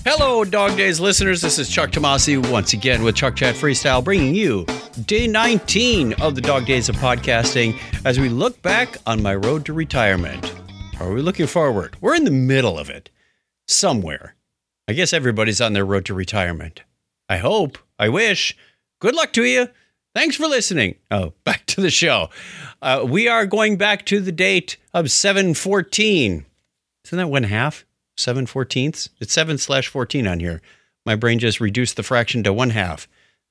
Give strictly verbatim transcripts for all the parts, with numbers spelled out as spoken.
Hello, Dog Days listeners. This is Chuck Tomasi once again with Chuck Chat Freestyle, bringing you day nineteen of the Dog Days of Podcasting as we look back on my road to retirement. Are we looking forward? We're in the middle of it. Somewhere. I guess everybody's on their road to retirement. I hope. I wish. Good luck to you. Thanks for listening. Oh, back to the show. Uh, we are going back to the date of seven fourteen. Isn't that one half? seven fourteenths? It's seven slash fourteen on here. My brain just reduced the fraction to one half.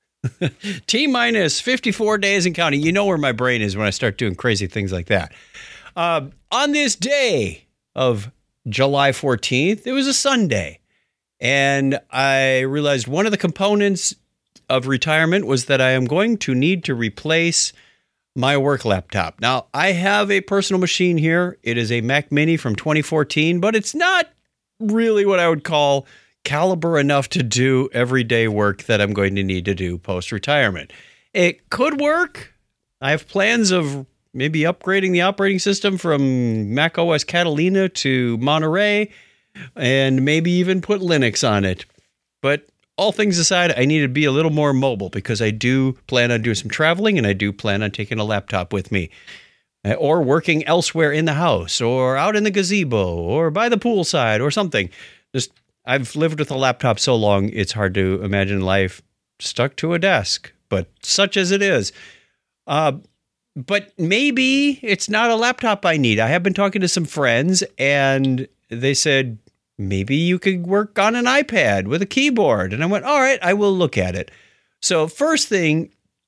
T minus fifty-four days and counting. You know where my brain is when I start doing crazy things like that. Uh, on this day of July fourteenth, it was a Sunday. And I realized one of the components of retirement was that I am going to need to replace my work laptop. Now, I have a personal machine here. It is a Mac Mini from twenty fourteen, but it's not really what I would call caliber enough to do everyday work that I'm going to need to do post-retirement. It could work. I have plans of maybe upgrading the operating system from Mac O S Catalina to Monterey and maybe even put Linux on it. But all things aside, I need to be a little more mobile because I do plan on doing some traveling and I do plan on taking a laptop with me. Or working elsewhere in the house, or out in the gazebo, or by the poolside, or something. Just I've lived with a laptop so long, it's hard to imagine life stuck to a desk. But such as it is. Uh, but maybe it's not a laptop I need. I have been talking to some friends, and they said, maybe you could work on an iPad with a keyboard. And I went, all right, I will look at it. So first thing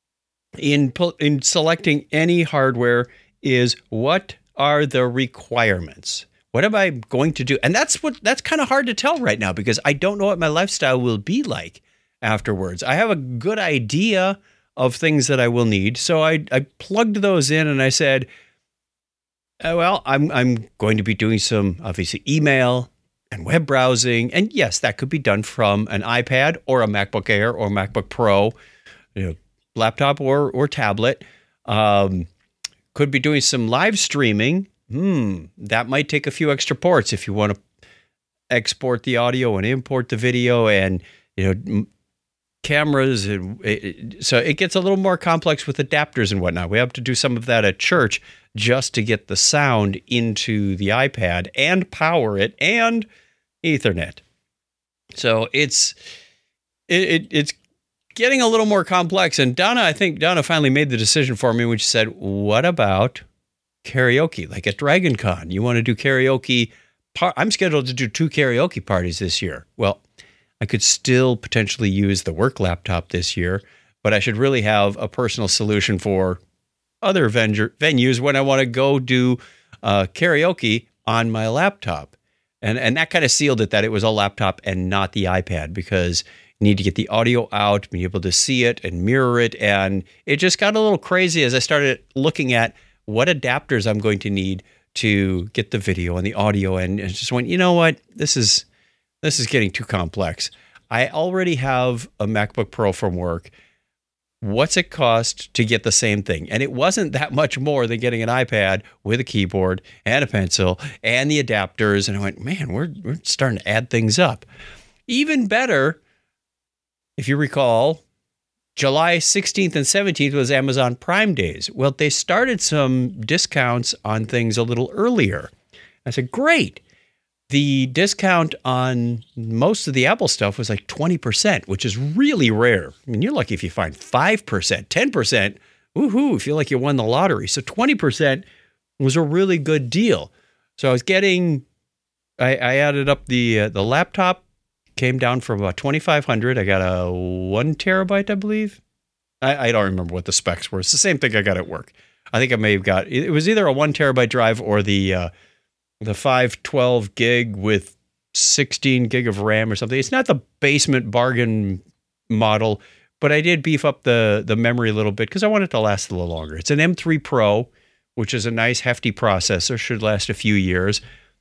in in selecting any hardware is what are the requirements? What am I going to do? And that's what that's kind of hard to tell right now because I don't know what my lifestyle will be like afterwards. I have a good idea of things that I will need. So I, I plugged those in and I said, oh, well, I'm I'm going to be doing some obviously email and web browsing. And yes, that could be done from an iPad or a MacBook Air or MacBook Pro, you know, laptop or or tablet. Um, Could be doing some live streaming. Hmm, that might take a few extra ports if you want to export the audio and import the video and, you know, cameras. And it, so it gets a little more complex with adapters and whatnot. We have to do some of that at church just to get the sound into the iPad and power it and Ethernet. So it's it, it it's getting a little more complex. And Donna, I think Donna finally made the decision for me when she said, what about karaoke? Like at Dragon Con, you want to do karaoke? Par- I'm scheduled to do two karaoke parties this year. Well, I could still potentially use the work laptop this year, but I should really have a personal solution for other ven- venues when I want to go do uh, karaoke on my laptop. And, and that kind of sealed it that it was a laptop and not the iPad because need to get the audio out, be able to see it and mirror it. And it just got a little crazy as I started looking at what adapters I'm going to need to get the video and the audio. And I just went, you know what? This is, this is getting too complex. I already have a MacBook Pro from work. What's it cost to get the same thing? And it wasn't that much more than getting an iPad with a keyboard and a pencil and the adapters. And I went, man, we're, we're starting to add things up. Even better, if you recall, July sixteenth and seventeenth was Amazon Prime Days. Well, they started some discounts on things a little earlier. I said, great. The discount on most of the Apple stuff was like twenty percent, which is really rare. I mean, you're lucky if you find five percent, ten percent. Woohoo, feel like you won the lottery. So twenty percent was a really good deal. So I was getting, I, I added up the uh, the laptop. Came down from about twenty-five hundred. I got a one terabyte, I believe. I, I don't remember what the specs were. It's the same thing I got at work. I think I may have got, it was either a one terabyte drive or the uh, the five twelve gig with sixteen gig of RAM or something. It's not the basement bargain model, but I did beef up the, the memory a little bit because I want it to last a little longer. It's an M three Pro, which is a nice hefty processor, should last a few years.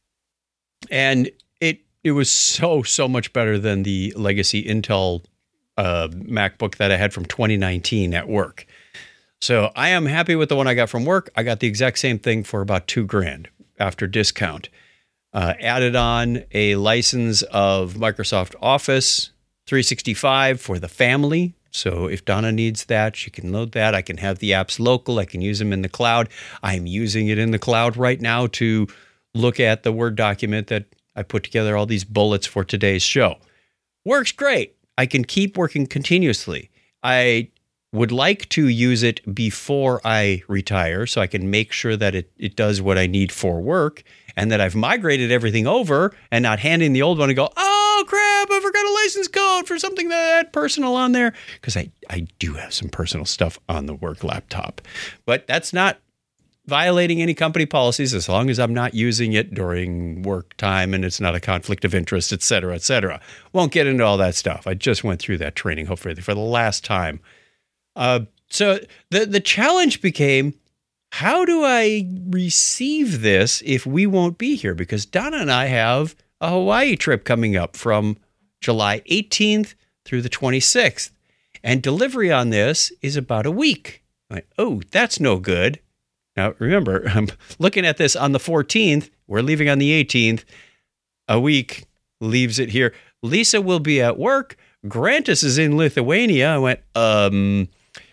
And it It was so, so much better than the legacy Intel uh, MacBook that I had from twenty nineteen at work. So I am happy with the one I got from work. I got the exact same thing for about two grand after discount. Uh, added on a license of Microsoft Office three sixty-five for the family. So if Donna needs that, she can load that. I can have the apps local. I can use them in the cloud. I'm using it in the cloud right now to look at the Word document that I put together, all these bullets for today's show. Works great. I can keep working continuously. I would like to use it before I retire so I can make sure that it, it does what I need for work and that I've migrated everything over and not handing the old one and go, oh, crap, I forgot a license code for something that personal on there. Because I, I do have some personal stuff on the work laptop. But that's not violating any company policies as long as I'm not using it during work time and it's not a conflict of interest, et cetera, et cetera. Won't get into all that stuff. I just went through that training, hopefully, for the last time. Uh, so the, the challenge became, how do I receive this if we won't be here? Because Donna and I have a Hawaii trip coming up from July eighteenth through the twenty-sixth. And delivery on this is about a week. I went, oh, that's no good. Now, remember, I'm looking at this on the fourteenth. We're leaving on the eighteenth. A week leaves it here. Lisa will be at work. Grantis is in Lithuania. I went, um,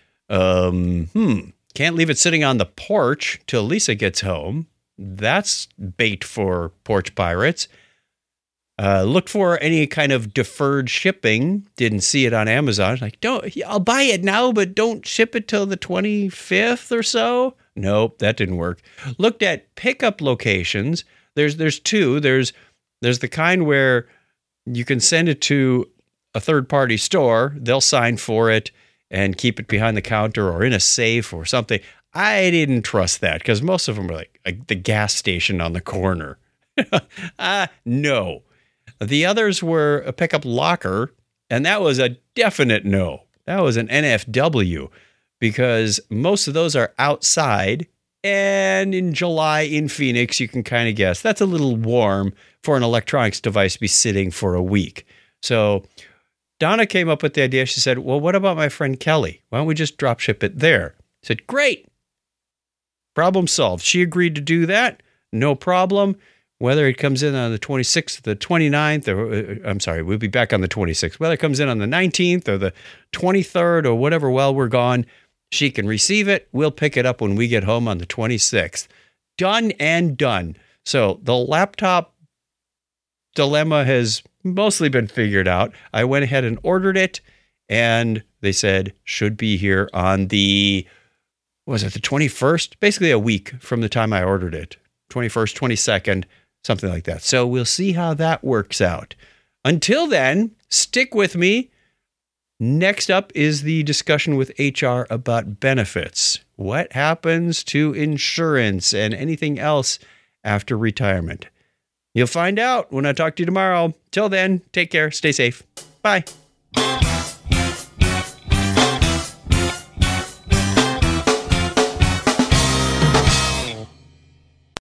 um, hmm. Can't leave it sitting on the porch till Lisa gets home. That's bait for porch pirates. Uh, looked for any kind of deferred shipping. Didn't see it on Amazon. Like, don't, I'll buy it now, but don't ship it till the twenty-fifth or so. Nope, that didn't work. Looked at pickup locations. There's there's two. There's there's the kind where you can send it to a third-party store. They'll sign for it and keep it behind the counter or in a safe or something. I didn't trust that because most of them are like, like the gas station on the corner. uh, no. The others were a pickup locker, and that was a definite no. That was an N F W because most of those are outside. And in July in Phoenix, you can kind of guess that's a little warm for an electronics device to be sitting for a week. So Donna came up with the idea. She said, well, what about my friend Kelly? Why don't we just drop ship it there? I said, great. Problem solved. She agreed to do that. No problem. Whether it comes in on the twenty-sixth, the twenty-ninth, or uh, I'm sorry, we'll be back on the twenty-sixth. Whether it comes in on the nineteenth or the twenty-third or whatever while we're gone, she can receive it. We'll pick it up when we get home on the twenty-sixth. Done and done. So the laptop dilemma has mostly been figured out. I went ahead and ordered it, and they said should be here on the, was it the twenty-first? Basically a week from the time I ordered it. twenty-first, twenty-second, something like that. So we'll see how that works out. Until then, stick with me. Next up is the discussion with H R about benefits. What happens to insurance and anything else after retirement? You'll find out when I talk to you tomorrow. Till then, take care. Stay safe. Bye.